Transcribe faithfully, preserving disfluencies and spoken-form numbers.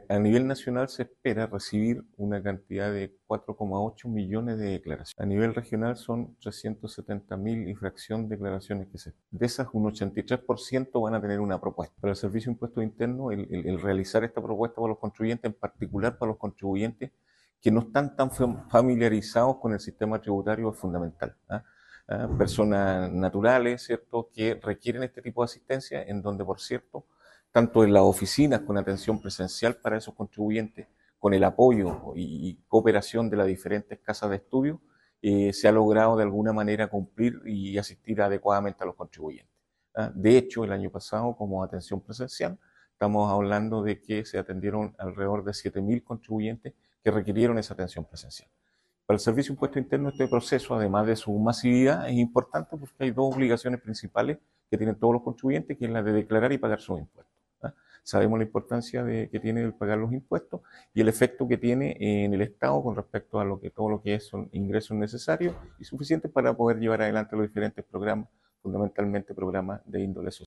a nivel nacional se espera recibir una cantidad de cuatro coma ocho millones de declaraciones. A nivel regional son trescientos setenta mil y fracción de declaraciones que se... De esas, un ochenta y tres por ciento van a tener una propuesta. Para el Servicio de Impuestos Internos, el, el, el realizar esta propuesta para los contribuyentes, en particular para los contribuyentes que no están tan familiarizados con el sistema tributario, es fundamental. ¿eh? ¿Eh? Personas naturales, ¿cierto?, que requieren este tipo de asistencia, en donde, por cierto, tanto en las oficinas con atención presencial para esos contribuyentes, con el apoyo y cooperación de las diferentes casas de estudio, eh, se ha logrado de alguna manera cumplir y asistir adecuadamente a los contribuyentes. ¿Ah? De hecho, el año pasado, como atención presencial, estamos hablando de que se atendieron alrededor de siete mil contribuyentes que requirieron esa atención presencial. Para el Servicio de Impuesto Interno, este proceso, además de su masividad, es importante porque hay dos obligaciones principales que tienen todos los contribuyentes, que es la de declarar y pagar sus impuestos. ¿Ah? Sabemos la importancia de, que tiene el pagar los impuestos y el efecto que tiene en el Estado con respecto a lo que, todo lo que es, son ingresos necesarios y suficientes para poder llevar adelante los diferentes programas, fundamentalmente programas de índole social.